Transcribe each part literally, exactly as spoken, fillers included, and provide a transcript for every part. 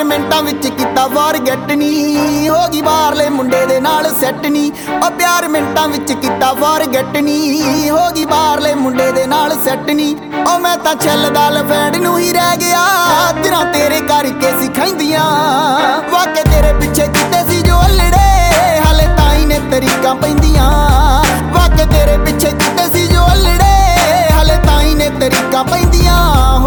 ਮਿੰਟਾਂ ਵਿੱਚ ਕੀਤਾ ਫਾਰਗੈਟ ਨੀ ਹੋ ਗਈ ਬਾਹਰਲੇ ਮੁੰਡੇ ਦੇ ਨਾਲ ਸੈੱਟ ਨੀ ਉਹ ਪਿਆਰ ਮਿੰਟਾਂ ਵਿੱਚ ਕੀਤਾ ਫਾਰਗੈਟ ਨੀ ਹੋ ਗਈ ਬਾਹਰਲੇ ਮੁੰਡੇ ਦੇ ਨਾਲ ਸੈੱਟ ਨੀ ਉਹ ਮੈਂ ਤਾਂ ਛੱਲਦਾ ਲਫੈਂਡ ਨੂੰ ਹੀ ਰਹਿ ਗਿਆ ਤੇਰਾ ਤੇਰੇ ਕਰਕੇ ਸੀ ਖੈਂਦੀਆਂ ਵਾਕੇ ਤੇਰੇ ਪਿੱਛੇ ਕਿਤੇ ਸੀ ਜੋ ਅਲੜੇ ਹਾਲੇ ਤਾਂ ਹੀ ਨੇ ਤਰੀਕਾਂ ਪੈਂਦੀਆਂ ਵਾਕੇ ਤੇਰੇ ਪਿੱਛੇ ਕਿਤੇ ਸੀ ਜੋ ਅਲੜੇ ਹਾਲੇ ਤਾਂ ਹੀ ਨੇ ਤਰੀਕਾਂ ਪੈਂਦੀਆਂ ਹੋ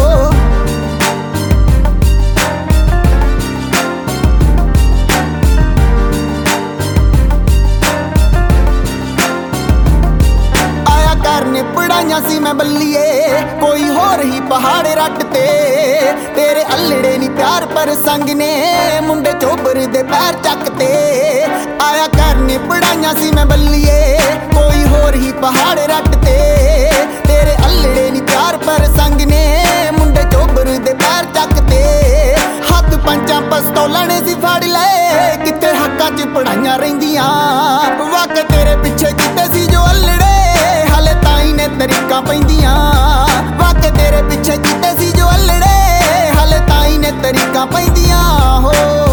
ਪੜਾਈਆਂ ਸੀ ਮੈਂ ਬੱਲੀਏ ਕੋਈ ਹੋਰ ਹੀ ਪਹਾੜ ਰੱਟ ਤੇ ਤੇਰੇ ਅਲੜੇ ਨੀ ਪਿਆਰ ਪਰ ਸੰਗ ਨੇ ਮੁੰਡੇ ਚੋਬਰ ਦੇ ਪੈਰ ਚੱਕ ਤੇ ਆਇਆ ਕਰਨੇ ਪੜਾਈਆਂ ਸੀ ਮੈਂ ਬੱਲੀਏ ਕੋਈ ਹੋਰ ਹੀ ਪਹਾੜ ਰੱਟ ਤੇ ਤੇਰੇ ਅਲੜੇ ਨੀ ਪਿਆਰ ਪਰ ਸੰਗ ਨੇ ਮੁੰਡੇ ਚੋਬਰ ਦੇ ਪੈਰ ਚੱਕ ਤੇ ਹੱਥ ਪੰਜਾਂ ਪਸਤੌਲਾਂ ਨੇ ਸੀ ਫੜ ਲਏ ਕਿਤੇ ਹੱਕਾਂ 'ਚ ਪੜਾਈਆਂ ਰਹਿੰਦੀਆਂ ਵਾਕੇ ਤੇਰੇ ਪਿੱਛੇ ਕਿਤੇ ਸੀ ਜੋ ਅਲੜੇ ਹਾਲੇ ਤਾਂ ਹੀ ਨੇ ਤਰੀਕਾਂ ਪੈਂਦੀਆਂ ਵਾਕੇ ਤੇਰੇ ਪਿੱਛੇ ਕਿਤੇ ਸੀ ਜੋ ਅਲੜੇ ਹਾਲੇ ਤਾਂ ਹੀ ਨੇ ਤਰੀਕਾਂ ਪੈਂਦੀਆਂ ਹੋ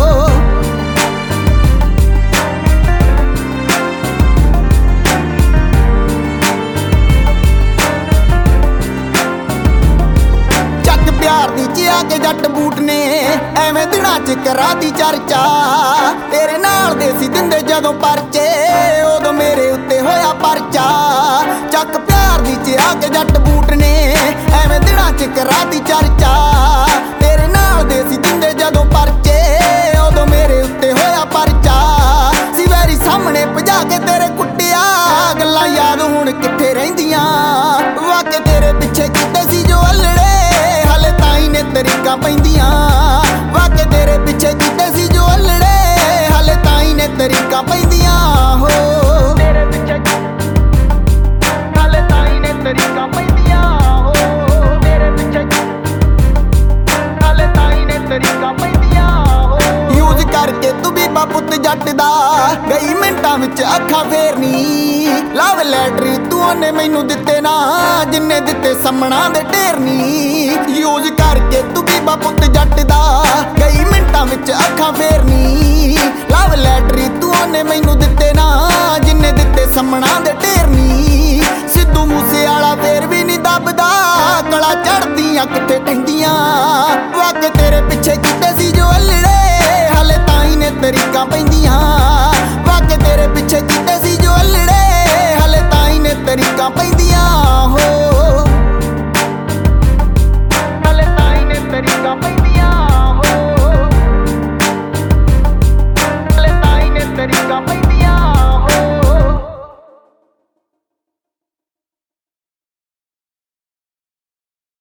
ਚੱਕ ਪਿਆਰ ਦੀ ਚਿਆ ਕੇ ਜੱਟ ਬੂਟ ਨੇ ਐਵੇਂ ਦਿਨਾਂ 'ਚ ਕਰਾਤੀ ਚਰਚਾ ਤੇਰੇ ਨਾਲ ਦੇ ਸੀ ਦਿੰਦੇ ਜਦੋਂ ਪਰਚੇ ਉਦੋਂ ਮੇਰੇ ਉੱਤੇ ਹੋਇਆ ਪਰਚਾ ਚੱਕ ਪਿਆਰ ਦੀ ਚਿਆ ਕੇ ਜੱਟ ਬੂਟ ਨੇ ਐਵੇਂ ਦਿਨਾਂ 'ਚ ਕਰਾਤੀ ਚਰਚਾ ਤੇਰੇ ਨਾਲ ਦੇ ਸੀ ਦਿੰਦੇ ਜਦੋਂ ਪਰਚੇ ਉਦੋਂ ਮੇਰੇ ਉੱਤੇ ਹੋਇਆ ਪਰਚਾ ਸੀ ਵੈਰੀ ਸਾਹਮਣੇ ਭਜਾ ਕੇ ਤੇਰੇ ਕੁੱਟਿਆ ਗੱਲਾਂ ਯਾਦ ਹੁਣ ਕਿੱਥੇ ਰਹਿੰਦੀਆਂ ਵਾਕੇ ਤੇਰੇ ਪਿੱਛੇ ਕਿਤੇ ਸੀ ਜੋ ਅਲੜੇ ਹਾਲੇ ਤਾਂ ਹੀ ਨੇ ਤਰੀਕਾਂ ਪੈਂਦੀਆਂ ਵਾਕੇ ਤੇਰੇ ਪਿੱਛੇ ਕਿਤੇ ਸੀ ਜੋ ਅਲੜੇ ਹਾਲੇ ਤਾਂ ਹੀ ਨੇ ਤਰੀਕਾਂ ਪੈਂਦੀਆਂ ਹੋ ਤੇਰੇ ਪਿੱਛੇ ਹਾਲੇ ਤਾਂ ਹੀ ਨੇ ਤਰੀਕਾਂ ਪੈਂਦੀਆਂ ਹੋ ਤੇਰੇ ਪਿੱਛੇ ਹਾਲੇ ਤਾਂ ਹੀ ਨੇ ਤਰੀਕਾਂ ਪੈਂਦੀਆਂ ਹੋ ਯੂਜ਼ ਕਰਕੇ ਤੂੰ ਵੀ ਪੁੱਤ ਜੱਟ ਦਾ ਗਈ ਮਿੰਟਾਂ ਵਿੱਚ ਅੱਖਾਂ ਫੇਰਨੀ ਲਵ ਲੈਟਰ ਤੂੰ ਉਹਨੇ ਮੈਨੂੰ ਦਿੱਤੇ ਨਾ ਜਿੰਨੇ ਦਿੱਤੇ ਸਮਣਾ ਦੇ ਢੇਰ ਨੀ ਯੂਜ਼ ਕਰਕੇ ਤੂੰ ਵੀ